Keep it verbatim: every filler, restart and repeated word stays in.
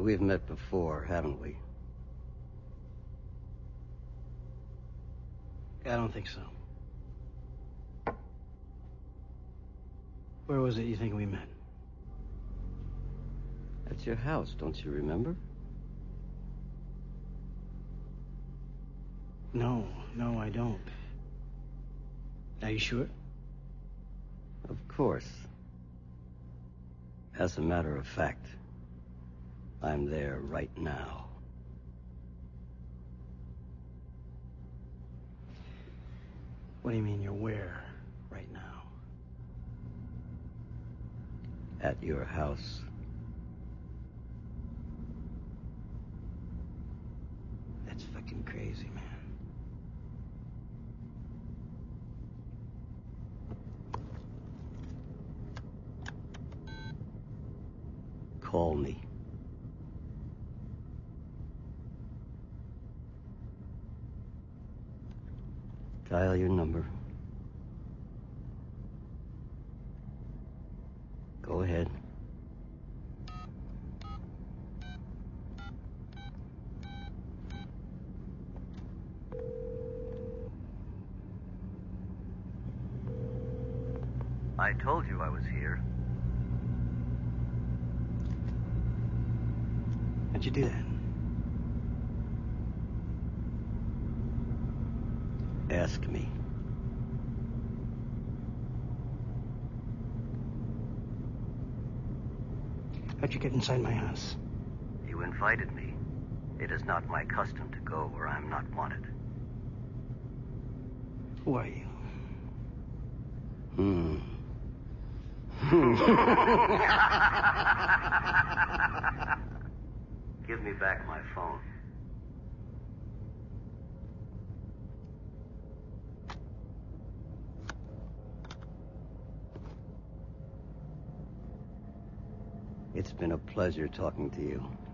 We've met before, haven't we? I don't think so. Where was it you think we met? At your house, don't you remember? No, no, I don't. Are you sure? Of course. As a matter of fact, I'm there right now. What do you mean you're where right now? At your house. That's fucking crazy, man. Call me. Dial your number. Go ahead. I told you I was here. How'd you do that? Ask me. How'd you get inside my house? You invited me. It is not my custom to go where I'm not wanted. Who are you? Hmm. Give me back my phone. It's been a pleasure talking to you.